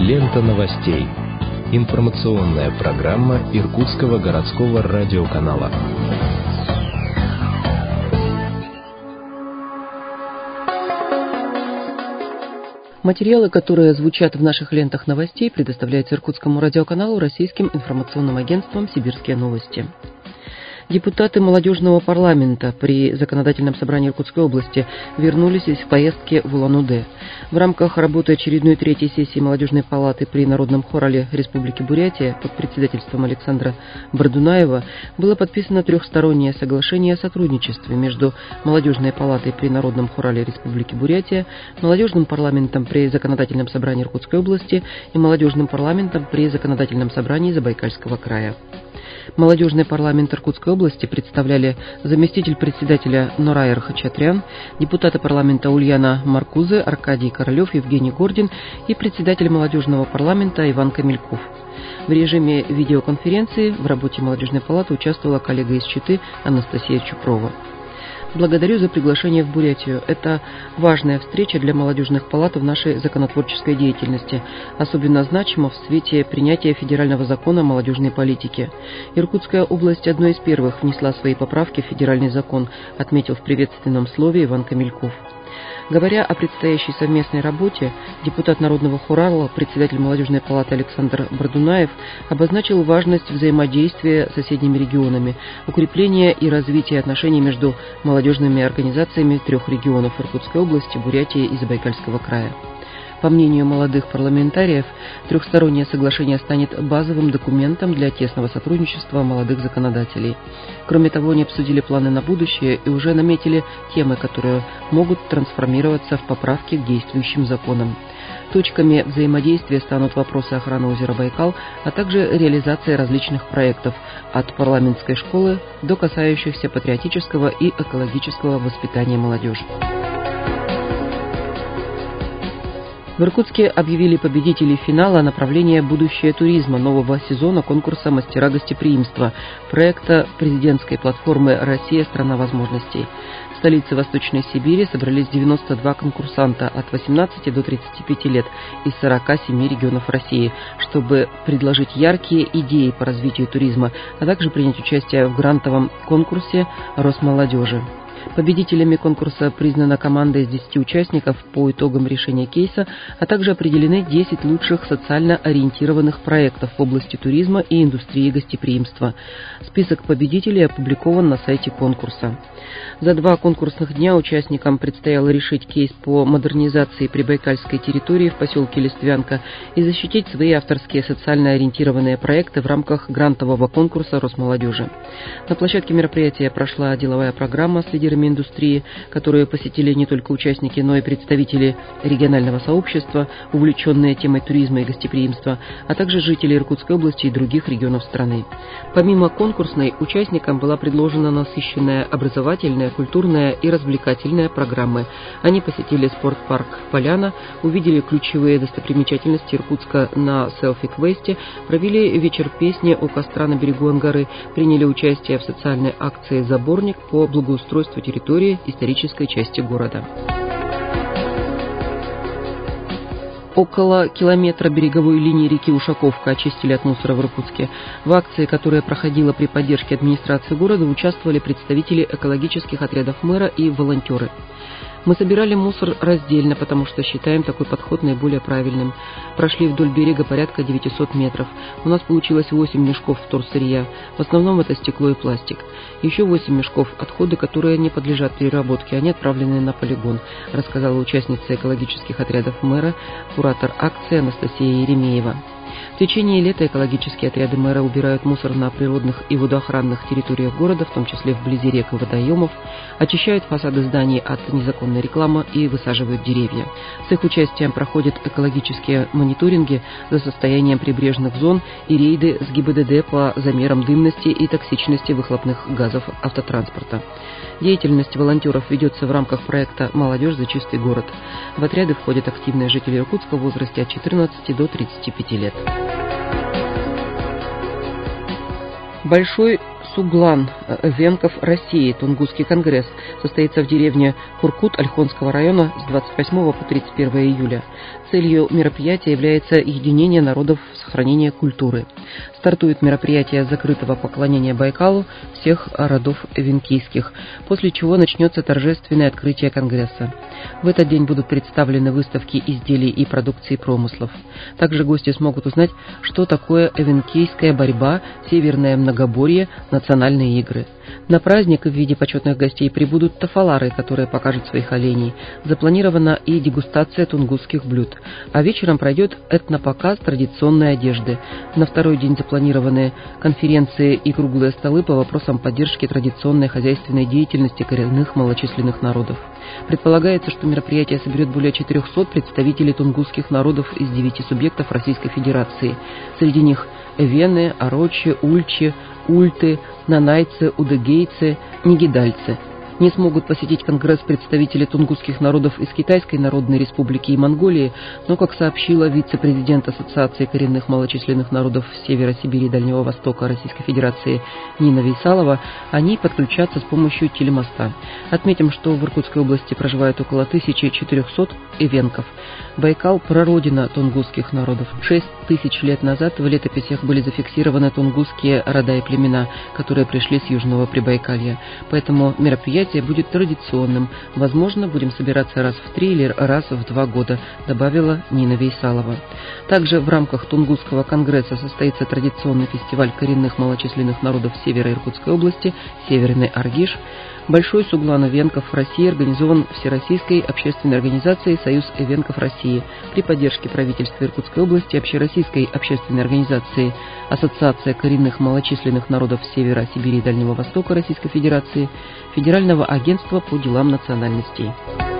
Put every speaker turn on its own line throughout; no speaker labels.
Лента новостей. Информационная программа Иркутского городского радиоканала.
Материалы, которые звучат в наших лентах новостей, предоставляются Иркутскому радиоканалу Российским информационным агентством «Сибирские новости». Депутаты молодежного парламента при законодательном собрании Иркутской области вернулись из поездки в Улан-Удэ. В рамках работы очередной третьей сессии молодежной палаты при Народном хорале Республики Бурятия под председательством Александра Бардунаева было подписано трехстороннее соглашение о сотрудничестве между молодежной палатой при Народном хорале Республики Бурятия, молодежным парламентом при законодательном собрании Иркутской области и молодежным парламентом при законодательном собрании Забайкальского края. Молодежный парламент Иркутской области представляли заместитель председателя Норайер Хачатрян, депутаты парламента Ульяна Маркузе, Аркадий Королев, Евгений Гордин и председатель молодежного парламента Иван Камельков. В режиме видеоконференции в работе молодежной палаты участвовала коллега из Читы Анастасия Чупрова. Благодарю за приглашение в Бурятию. Это важная встреча для молодежных палат в нашей законотворческой деятельности, особенно значимо в свете принятия федерального закона о молодежной политике. Иркутская область одной из первых внесла свои поправки в федеральный закон, отметил в приветственном слове Иван Камельков. Говоря о предстоящей совместной работе, депутат Народного хорала, председатель молодежной палаты Александр Бардунаев обозначил важность взаимодействия с соседними регионами, укрепления и развития отношений между молодежными организациями трех регионов Иркутской области, Бурятии и Забайкальского края. По мнению молодых парламентариев, трехстороннее соглашение станет базовым документом для тесного сотрудничества молодых законодателей. Кроме того, они обсудили планы на будущее и уже наметили темы, которые могут трансформироваться в поправки к действующим законам. Точками взаимодействия станут вопросы охраны озера Байкал, а также реализация различных проектов от парламентской школы до касающихся патриотического и экологического воспитания молодежи. В Иркутске объявили победителей финала направления «Будущее туризма» нового сезона конкурса «Мастера гостеприимства» проекта президентской платформы «Россия. Страна возможностей». В столице Восточной Сибири собрались 92 конкурсанта от 18 до 35 лет из 47 регионов России, чтобы предложить яркие идеи по развитию туризма, а также принять участие в грантовом конкурсе Росмолодежи. Победителями конкурса признана команда из 10 участников по итогам решения кейса, а также определены 10 лучших социально ориентированных проектов в области туризма и индустрии гостеприимства. Список победителей опубликован на сайте конкурса. За 2 конкурсных дня участникам предстояло решить кейс по модернизации прибайкальской территории в поселке Листвянка и защитить свои авторские социально ориентированные проекты в рамках грантового конкурса Росмолодежи. На площадке мероприятия прошла деловая программа с лидерами индустрии, которую посетили не только участники, но и представители регионального сообщества, увлеченные темой туризма и гостеприимства, а также жители Иркутской области и других регионов страны. Помимо конкурсной, участникам была предложена насыщенная образовательная, культурная и развлекательная программы. Они посетили спортпарк «Поляна», увидели ключевые достопримечательности Иркутска на селфи-квесте, провели вечер песни у костра на берегу Ангары, приняли участие в социальной акции «Заборник» по благоустройству территории исторической части города. Около километра береговой линии реки Ушаковка очистили от мусора в Иркутске. В акции, которая проходила при поддержке администрации города, участвовали представители экологических отрядов мэра и волонтеры. Мы собирали мусор раздельно, потому что считаем такой подход наиболее правильным. Прошли вдоль берега порядка 900 метров. У нас получилось 8 мешков вторсырья. В основном это стекло и пластик. Еще 8 мешков отходы, которые не подлежат переработке, они отправлены на полигон, рассказала участница экологических отрядов мэра, куратор акции Анастасия Еремеева. В течение лета экологические отряды мэра убирают мусор на природных и водоохранных территориях города, в том числе вблизи рек и водоемов, очищают фасады зданий от незаконной рекламы и высаживают деревья. С их участием проходят экологические мониторинги за состоянием прибрежных зон и рейды с ГИБДД по замерам дымности и токсичности выхлопных газов автотранспорта. Деятельность волонтеров ведется в рамках проекта «Молодежь за чистый город». В отряды входят активные жители Иркутска в возрасте от 14 до 35 лет. Большой Суглан Эвенков России, Тунгусский конгресс, состоится в деревне Куркут Ольхонского района с 28 по 31 июля. Целью мероприятия является единение народов, сохранение культуры. Стартует мероприятие закрытого поклонения Байкалу всех родов эвенкийских, после чего начнется торжественное открытие конгресса. В этот день будут представлены выставки изделий и продукции промыслов. Также гости смогут узнать, что такое эвенкийская борьба, северное многоборье, национальные игры. На праздник в виде почетных гостей прибудут тафалары, которые покажут своих оленей. Запланирована и дегустация тунгусских блюд. А вечером пройдет этнопоказ традиционной одежды. На второй день запланированы конференции и круглые столы по вопросам поддержки традиционной хозяйственной деятельности коренных малочисленных народов. Предполагается, что мероприятие соберет более 400 представителей тунгусских народов из 9 субъектов Российской Федерации. Среди них эвены, орочи, ульчи, ульты, нанайцы, удыгейцы, нигидальцы. Не смогут посетить конгресс представители тунгусских народов из Китайской Народной Республики и Монголии, но, как сообщила вице-президент Ассоциации коренных малочисленных народов Севера Сибири и Дальнего Востока Российской Федерации Нина Вейсалова, они подключатся с помощью телемоста. Отметим, что в Иркутской области проживает около 1400 эвенков. Байкал – прародина тунгусских народов. 6000 лет назад в летописях были зафиксированы тунгусские рода и племена, которые пришли с Южного Прибайкалья. Поэтому мероприятие будет традиционным. Возможно, будем собираться раз в 3 или раз в 2 года, добавила Нина Вейсалова. Также в рамках Тунгусского конгресса состоится традиционный фестиваль коренных малочисленных народов Севера Иркутской области «Северный Аргиш». Большой суглан эвенков России организован Всероссийской общественной организацией «Союз эвенков России» при поддержке правительства Иркутской области, Общероссийской общественной организации Ассоциация коренных малочисленных народов Севера Сибири и Дальнего Востока Российской Федерации, Федерального агентства по делам национальностей.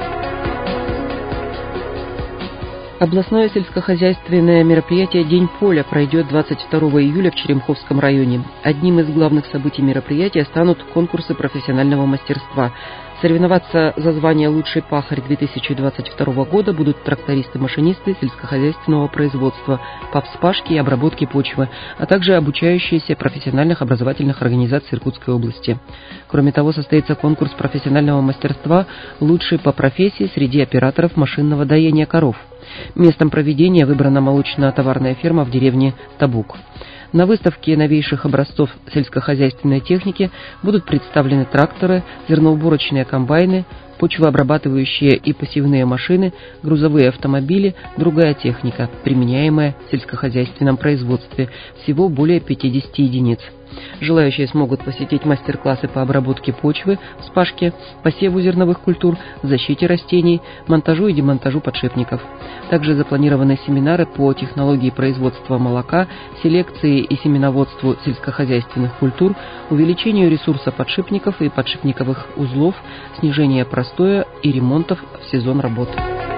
Областное сельскохозяйственное мероприятие «День поля» пройдет 22 июля в Черемховском районе. Одним из главных событий мероприятия станут конкурсы профессионального мастерства. Соревноваться за звание «Лучший пахарь» 2022 года будут трактористы-машинисты сельскохозяйственного производства по вспашке и обработке почвы, а также обучающиеся профессиональных образовательных организаций Иркутской области. Кроме того, состоится конкурс профессионального мастерства «Лучший по профессии» среди операторов машинного доения коров. Местом проведения выбрана молочно-товарная ферма в деревне Табук. На выставке новейших образцов сельскохозяйственной техники будут представлены тракторы, зерноуборочные комбайны, почвообрабатывающие и посевные машины, грузовые автомобили, другая техника, применяемая в сельскохозяйственном производстве, всего более 50 единиц. Желающие смогут посетить мастер-классы по обработке почвы, вспашке, посеву зерновых культур, защите растений, монтажу и демонтажу подшипников. Также запланированы семинары по технологии производства молока, селекции и семеноводству сельскохозяйственных культур, увеличению ресурса подшипников и подшипниковых узлов, снижение простоя и ремонтов в сезон работ.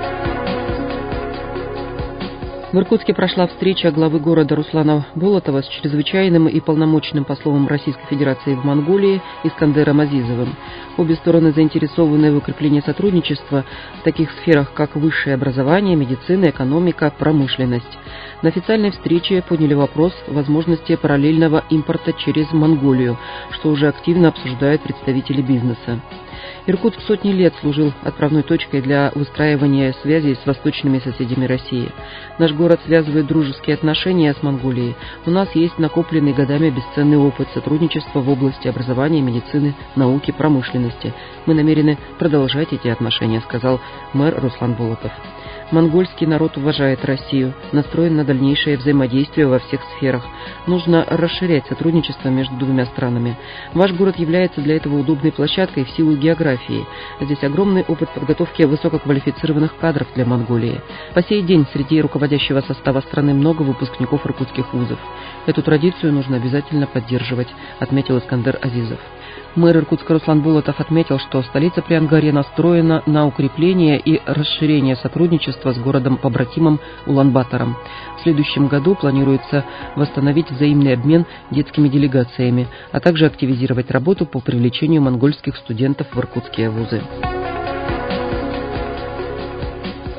В Иркутске прошла встреча главы города Руслана Болотова с чрезвычайным и полномочным послом Российской Федерации в Монголии Искандером Азизовым. Обе стороны заинтересованы в укреплении сотрудничества в таких сферах, как высшее образование, медицина, экономика, промышленность. На официальной встрече подняли вопрос возможности параллельного импорта через Монголию, что уже активно обсуждают представители бизнеса. Иркутск сотни лет служил отправной точкой для выстраивания связей с восточными соседями России. Наш город связывает дружеские отношения с Монголией. У нас есть накопленный годами бесценный опыт сотрудничества в области образования, медицины, науки, промышленности. Мы намерены продолжать эти отношения, сказал мэр Руслан Болотов. Монгольский народ уважает Россию, настроен на дальнейшее взаимодействие во всех сферах. Нужно расширять сотрудничество между двумя странами. Ваш город является для этого удобной площадкой в силу географии. Здесь огромный опыт подготовки высококвалифицированных кадров для Монголии. По сей день среди руководящего состава страны много выпускников иркутских вузов. Эту традицию нужно обязательно поддерживать, отметил Искандер Азизов. Мэр Иркутска Руслан Болотов отметил, что столица при Ангаре настроена на укрепление и расширение сотрудничества с городом-побратимом Улан-Батором. В следующем году планируется восстановить взаимный обмен детскими делегациями, а также активизировать работу по привлечению монгольских студентов в иркутские вузы.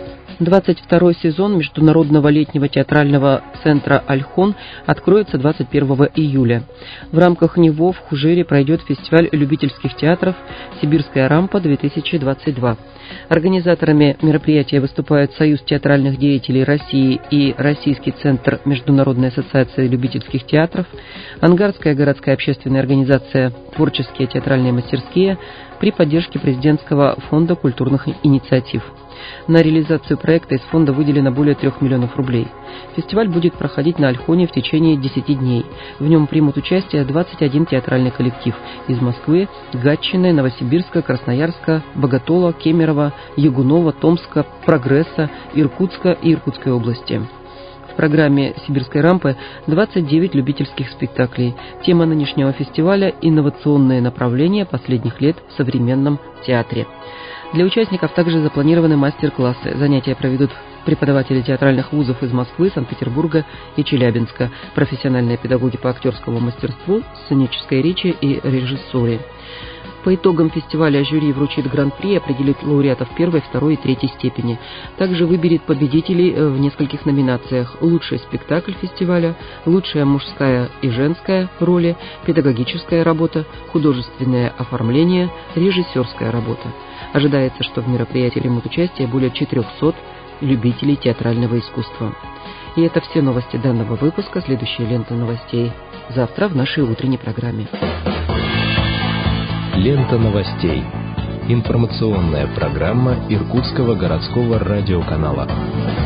22-й сезон Международного летнего театрального центра «Альхон» откроется 21 июля. В рамках него в Хужире пройдет фестиваль любительских театров «Сибирская рампа-2022». Организаторами мероприятия выступают Союз театральных деятелей России и Российский центр Международной ассоциации любительских театров, Ангарская городская общественная организация «Творческие театральные мастерские» при поддержке Президентского фонда культурных инициатив. На реализацию проекта из фонда выделено более 3 миллионов рублей. Фестиваль будет проходить на Альхоне в течение 10 дней. В нем примут участие 21 театральный коллектив из Москвы, Гатчины, Новосибирска, Красноярска, Боготола, Кемерово, Ягунова, Томска, Прогресса, Иркутска и Иркутской области. В программе «Сибирской рампы» 29 любительских спектаклей. Тема нынешнего фестиваля – инновационные направления последних лет в современном театре. Для участников также запланированы мастер-классы. Занятия проведут преподаватели театральных вузов из Москвы, Санкт-Петербурга и Челябинска, профессиональные педагоги по актерскому мастерству, сценической речи и режиссуре. По итогам фестиваля жюри вручит гран-при и определит лауреатов первой, второй и третьей степени. Также выберет победителей в нескольких номинациях: лучший спектакль фестиваля, лучшая мужская и женская роли, педагогическая работа, художественное оформление, режиссерская работа. Ожидается, что в мероприятии примут участие более 400 любителей театрального искусства. И это все новости данного выпуска. Следующая лента новостей завтра в нашей утренней программе.
Лента новостей. Информационная программа Иркутского городского радиоканала.